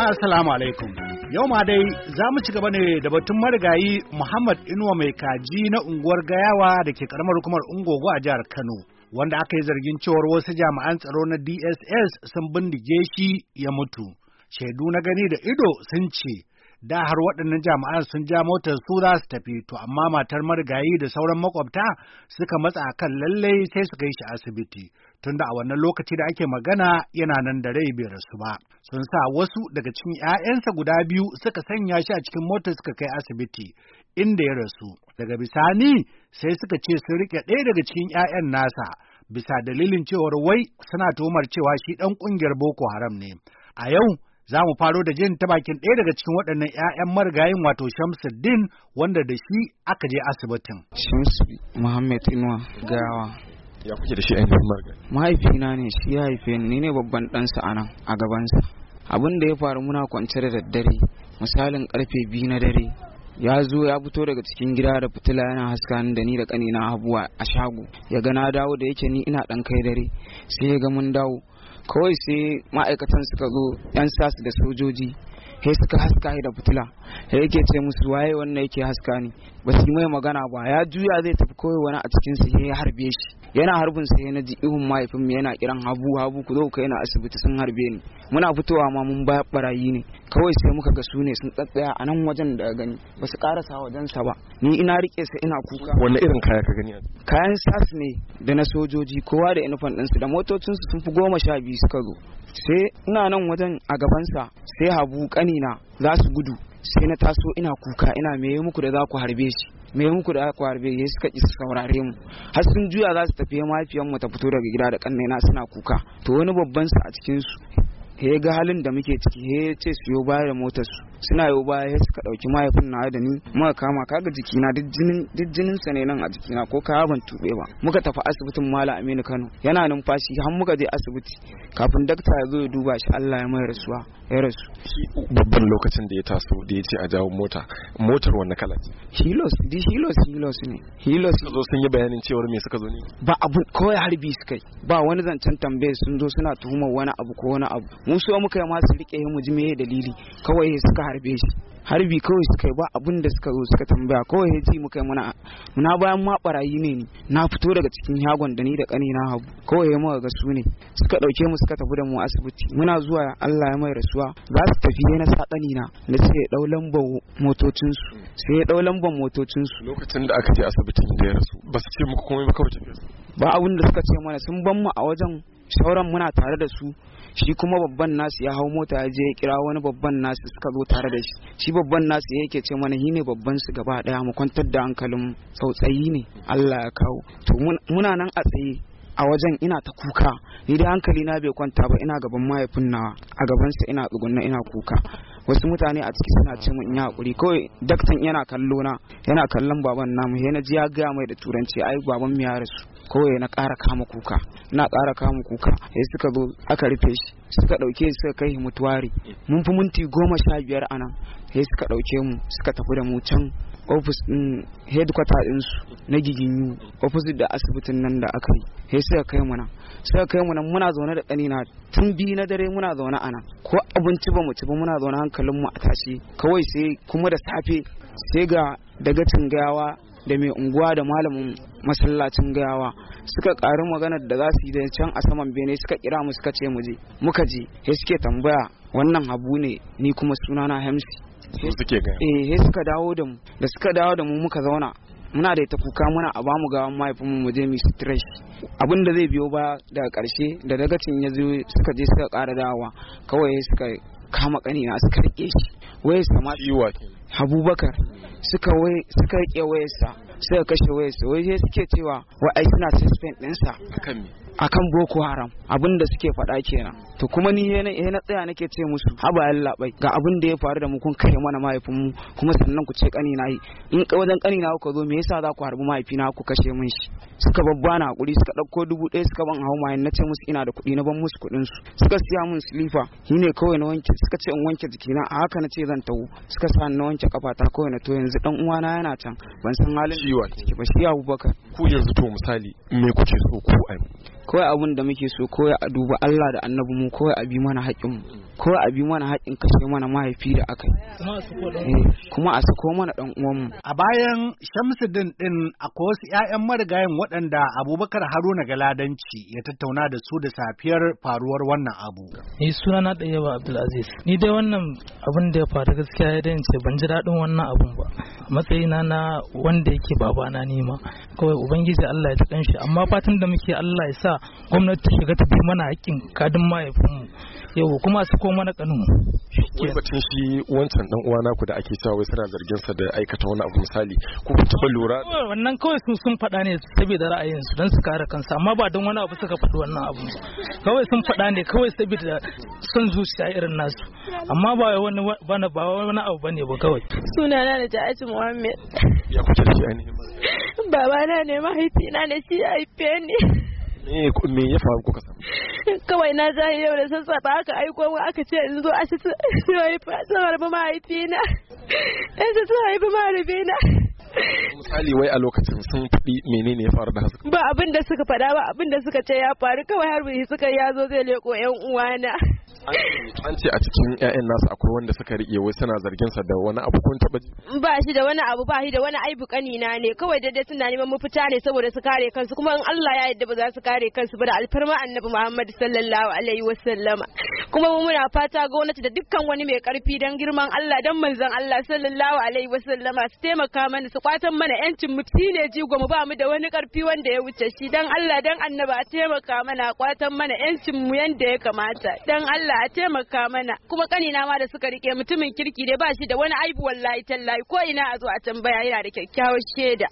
Assalamu alaikum. Yau ma dai za mu ci gaba ne da batun marigayi Muhammad Inuwa mai kaji na unguwar Gayawa da ke karamar hukumar Ungogo a jihar Kano, wanda aka yi zargin cewar wasu jami'an tsaro na DSS sun bindige shi ya mutu. Shaidu na gani da ido sun ce da har waɗannan jami'an sun ja motar su za su tafi, to amma matar marigayi da sauran makwabta suka matsa kan lallai sai su kai shi asibiti, tunda a wannan lokaci da ake magana yana nan da rai bai rasu ba. Sun sa wasu daga cikin 'ya'yansa guda biyu suka sanya shi a cikin motar suka kai asibiti inda ya rasu. Daga bisani sai suka ce sun riƙe ɗaya daga cikin 'ya'yan nasa bisa dalilin cewar wai suna tuhumar cewa shi ɗan ƙungiyar Boko Haram ne. A yau za mu faro da jin ta bakin ɗaya daga cikin waɗannan 'ya'yan marigayin wato Shamsuddin, wanda da shi aka je asibitin. Shamsu Muhammad Inuwa Gayawa. Ya kuke da shi ainihin marigayi? Mahaifina ne, shi ya haife ni ne babban ɗansa a nan a gabansa. Abin da ya faru muna kwance da daddare misalin karfe 2 na dare. Ya zo ya fito daga cikin gida da fitila yana haska ni da ni da ƙanina Habuwa a shago. Ya ga na dawo da yake ni ina ɗan kai dare, sai ya ga mun dawo. Kawai sai ma'aikatan suka zo 'yan sasu da sojoji, sai suka haska da fitila, sai yake ce musu waye wannan yake haska ni, ba su yi mai magana ba. Ya juya zai tafi, kawai wani a cikin su ya harbe shi, yana harbin sai na ji ihun mahaifin mu yana kiran Habu ku zo kai na asibiti, sun harbe ni. Muna fitowa ma mun ba barayi ne, kawai sai muka ga su ne sun tsatsaya a nan wajen da gani, ba su karasa wajen sa ba. Ni ina rike sa ina kuka. Wanne irin kaya ka gani? Kayan sas ne da na sojoji, kowa da inifan ɗinsu da motocinsu sun fi 12 suka zo. Sai ina nan wajen a gabansa, sai Habu kanina za su gudu, sai na taso ina kuka, ina me muku da za ku harbe shi, me muku da za ku harbe shi, suka ki saurare mu. Har sun juya za su tafi, mahaifiyar mu ta fito daga gida da kannena suna kuka. To wani babban sa a cikin su he ga halin da muke ciki, he ce su yo baya da motar su, suna yo baya he suka dauki mahaifin na da ni muka kama. Kaga jikina duk jinin sa ne nan a jikina, ko kaya ban tube ba. Muka tafi asibitin Malam Aminu Kano, yana numfashi har muka je asibiti, kafin dakta ya zo ya duba shi Allah ya mai rasuwa, ya rasu. Babban lokacin da ya taso da ya ce a jawo motar wannan kala ce? Hilos ne. Hilos zo sun yi bayanin cewar me suka zo ne? Ba abu kawai harbi suka yi, ba wani zancen tambaye, sun zo suna tuhumar wani abu ko wani abu. Mu so muka yi masu rike mu ji meye dalili, kawai suka harbe shi, harbi kawai suka yi, ba abin da suka zo suka tambaya, kawai ji muka yi muna bayan ma barayi ne ni na fito daga cikin yagon da ni da kanina Habu, kawai muka ga su ne suka dauke mu suka tafi da mu asibiti. Muna zuwa Allah ya mai rasuwa, za su tafi na sa kanina da sai ya dau lambar motocin su, lokacin da aka je asibitin da ya rasu ba su ce muku komai ba, kawai tafiya ba abin da suka ce mana, sun ban mu a wajen, sauran muna tare da su. Shi kuma babban nasu ya hau mota ya je ya kira wani babban nasu suka zo tare da shi. Shi babban nasu yake ce mana shi ne babban su gaba daya, mu kwantar da hankalin, tsautsayi ne Allah ya kawo. To muna nan a tsaye a wajen, ina ta kuka, ni da hankali na bai kwanta ba, ina gaban mahaifin na a gaban sa ina tsugunna ina kuka. Wasu mutane a ciki suna ce min in yi hakuri, kawai daktan yana kallo na, yana kallon baban namu, yana ji ya gaya mai da turanci ai baban mu ya rasu. Kawai na ƙara kama kuka, sai suka zo aka rufe shi, suka ɗauke suka kai mutuwari. Mun fi minti 15 a nan, sai suka ɗauke mu suka tafi da mu can ofis ɗin headquarter ɗinsu na Giginyu, ofis da asibitin nan da aka yi. Sai suka kai mu nan muna zaune da ƙanina tun 2 na dare, muna zaune a nan, ko abinci ba mu ci ba, muna zaune hankalinmu a tashi. Kawai sai kuma da safe sai ga dagacin Gayawa da mai unguwa da malamin masallacin Gayawa suka ƙari maganar da za su yi da can a saman bene, suka kira mu suka ce mu je. Muka je, sai suke tambaya wannan Habu ne, ni kuma sunana Hamsi. Sai suka dawo da mu muka zauna, muna da ita kuka, muna a bamu gawan mahaifinmu mu je mu stress. Abin da zai biyo ba daga ƙarshe da dagacin ya zo, suka je suka ƙara dawowa, kawai suka kama ƙanina suka rike shi, waye sama Abubakar suka rike wayarsa, suka kashe wayarsa, wai sai suke cewa wai suna suspend ɗinsa akan Boko Haram, abin da suke faɗa kenan. To kuma ni na tsaya nake ce musu haba yalla bai, ga abin da ya faru da mu, kun kai mana mahaifin mu, kuma sannan ku ce kanina yi, in wajen kanina ku zo me yasa za ku harbi mahaifina ku kashe min shi? Suka babbana hakuri, suka dauko 1000 suka ban hawo mayin, nace musu ina da kuɗi, na ban musu kuɗin su, suka siya min slifa, shine kawai na wanke, suka ce in wanke jikina, a haka nace zan tawo, suka sa na wanke kafata kawai na to. Yanzu dan uwana yana can, ban san halin ciwa ba, shi Abubakar. Ku yanzu to misali me kuke so ku ai? kawai abin da muke so kawai a duba Allah da annabi mu kawai a bi mana haƙƙin mu kawai a bi mana haƙƙin kashe mana mahaifi da aka yi kuma a sako mana dan uwan mu. A bayan Shamsuddin din akwai wasu ƴaƴan marigayin waɗanda Abubakar Haruna Galadanci ya tattauna da su da safiyar faruwar wannan abu. Ni sunana Ɗayyaba Abdulaziz. Ni dai wannan abin da ya faru gaskiya ya dace ban ji daɗin wannan abun ba. Matsayina na wanda yake babana ni ma kawai ubangiji Allah ya ta kanshi amma fatan da muke Allah ya sa gwamnati ta shiga ta bi mana haƙƙin kadin mahaifinmu yau kuma su koma mana kanun wai batun shi wancan dan uwa naku da ake cewa wai suna zargin sa da aikata wani abu misali ko kun taba lura wannan kawai sun faɗa ne saboda ra'ayin su dan su kare kansu amma ba don wani abu suka faɗi wannan abu kawai sun faɗa ne kawai saboda son zuciya irin nasu amma ba wani abu bane ba kawai. Sunana da Ja'atu Muhammad. Ya kuke da shi ainihin babana ne mahaifina ne shi haife ni. Me ya faru kuka samu? Kawai na jahi yau da sassafe aka aiko mu aka ce in zo asibiti sun haifi mahaifina. Yanzu sun haifi mahaifina. Misali wai a lokacin sun faɗi menene ya faru da haka? Ba abin da suka faɗa ba abin da suka ce ya faru kawai harbi suka yazo zai leko ƴan uwana. An ce a cikin ƴaƴan nasu akwai wanda suka rike wai suna zargin sa da wani abu kun taba ba shi da wani abu ba shi da wani aibu kanina ne kawai daidai suna neman mafita ne saboda su kare kansu kuma in Allah ya yarda ba za su kare kansu ba da alfarma Annabi Muhammad sallallahu alaihi wasallama kuma mu muna fata gwamnati da dukkan wani mai karfi dan girman Allah dan manzon Allah sallallahu alaihi wasallama su taimaka mana su kwatan mana yancin mu ne jigo mu ba mu da wani karfi wanda ya wuce shi dan Allah dan Annabi a taimaka mana kwatan mana yancin mu yanda ya kamata dan Allah a taimaka mana kuma kanina ma da suka rike mutumin kirki dai ba shi da wani aibu wallahi tallahi ko ina a zo a tambaya yana da kyakkyawar shaida.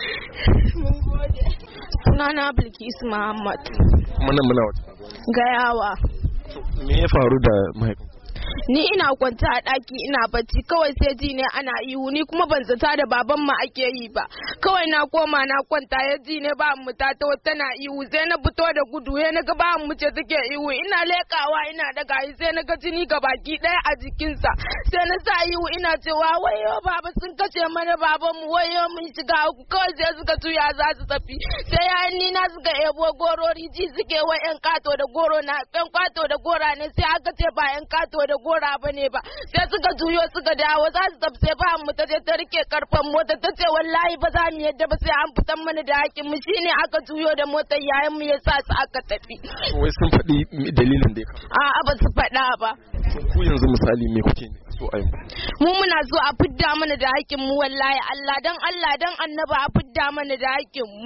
Mun gode. Sunana Bilkisu Muhammad. Muna wata. Gayawa. Me ya faru da mahaifin? Ni ina kwanta a ɗaki ina bacci kawai sai ji ne ana ihu ni kuma ban zata da baban mu ake yi ba kawai na koma na kwanta ya ji ne ba mu ta tana ihu sai na fito da gudu ya naga ba mu ce take ihu ina lekawa ina daga yi sai naga jini ga baki ɗaya a jikinsa sai na sa ihu ina cewa wayo baba sun kashe mana baban mu wayo mun shiga uku kawai sai suka tuya za su tafi sai yayin ni na suka ebo gorori ji suke wa yan kato da goro na yan kato da gora ne sai aka ce ba yan kato da gora bane ba sai suka juyo suka dawo za su tafi ba mu ta je ta rike karfan mota ta ce wallahi ba za mu yadda ba sai an fitan mana da hakin mu shine aka juyo da motar yayin mu yasa su aka tafi wai sun faɗi dalilin da ya a'a ba su faɗa ba ku yanzu misali me kuke so ai mu muna so a fidda mana da hakin mu wallahi Allah dan annaba a fidda mana da hakin mu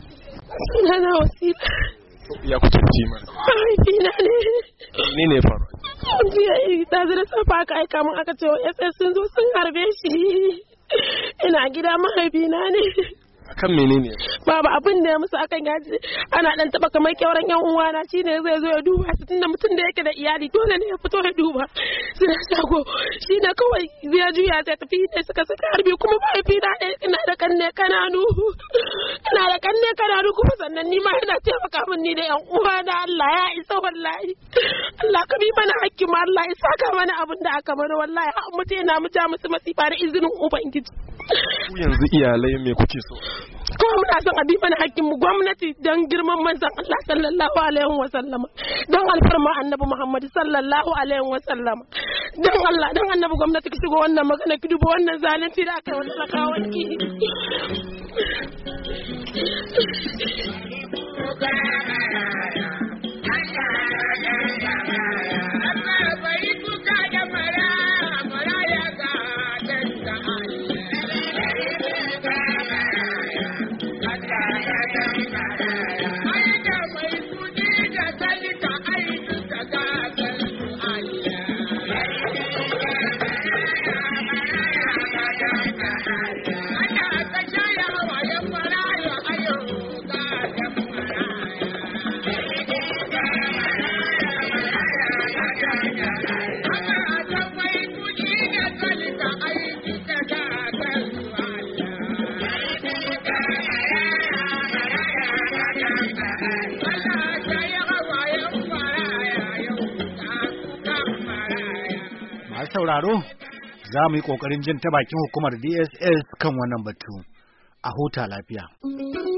sunana Wasila ya kuce ji mana mahaifina ne ne faru jiya ta zira safa aka aika mun aka ce SS sun zo sun harbe shi ina gida mahaifina ne akan menene babu abin da ya musu akan yaji ana dan taba kamar kyauran yan uwana shine zai zo ya duba su tunda mutum da yake da iyali dole ne ya fito ya duba suna shago shine kawai zai juya sai tafi da suka harbi kuma mahaifina ne ina da kanne kananu kuma sannan ni ma ina taimaka min ni da yan uwana Allah ya isa wallahi Allah ka bi mana hakki ma Allah ya saka mana abin da aka mana wallahi mutum yana mu ja musu masifa da izinin ubangiji ku yanzu iyalai me kuke so kuma muna son a bi mana hakkin mu gwamnati dan girman manzon Allah sallallahu alaihi wa sallama dan alfarma Annabi Muhammad sallallahu alaihi wa sallama dan Allah dan Annabi gwamnati ki shigo wannan magana ki dubo wannan zalunci da aka yi wannan sakawan ki sauraro za mu yi ƙoƙarin jin ta bakin hukumar DSS kan wannan batu a huta lafiya.